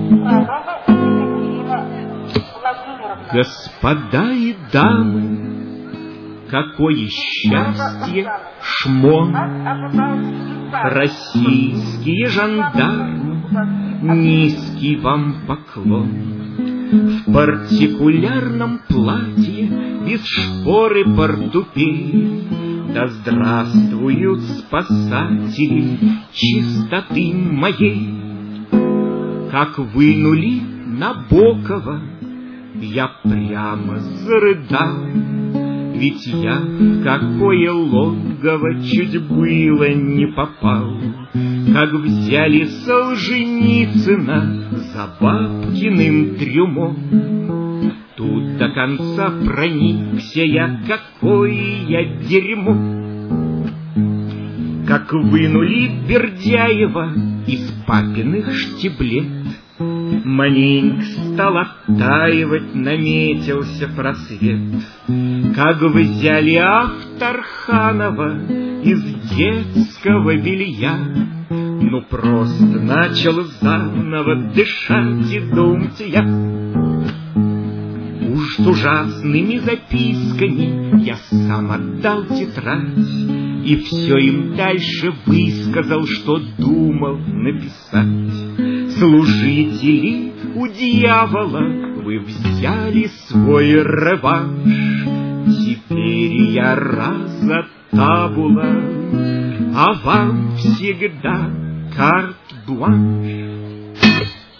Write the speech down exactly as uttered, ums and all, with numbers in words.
Господа и дамы, какое счастье, шмон! Российские жандармы, низкий вам поклон. В партикулярном платье, без шпоры портупеи, да здравствуют спасатели чистоты моей. Как вынули Набокова, я прямо зарыдал, ведь я в какое логово чуть было не попал. Как взяли Солженицына за Бабкиным трюмом, тут до конца проникся я, какое я дерьмо. Как вынули Бердяева из папиных штиблет, маленько стал оттаивать, наметился просвет. Как взяли Авторханова из детского белья, ну просто начал заново дышать и думать я. Уж с ужасными записками я сам отдал тетрадь и все им дальше высказал, что думал написать. Служители у дьявола, вы взяли свой реванш. Теперь я раза табула, а вам всегда карт-бланш.